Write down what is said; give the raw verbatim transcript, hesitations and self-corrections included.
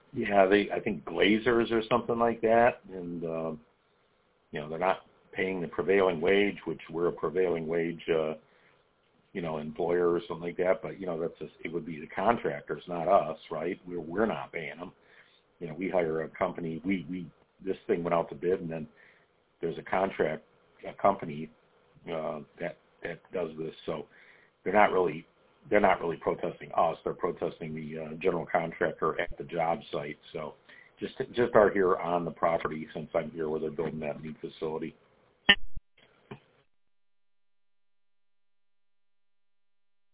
Yeah, they I think Glazers or something like that, and uh, you know they're not paying the prevailing wage, which we're a prevailing wage, uh, you know, employer or something like that. But you know that's just, it would be the contractors, not us, right? We're we're not paying them. You know, we hire a company. We we this thing went out to bid, and then there's a contract a company uh, that that does this. So they're not really they're not really protesting us. They're protesting the uh, general contractor at the job site. So just just are here on the property since I'm here where they're building that new facility.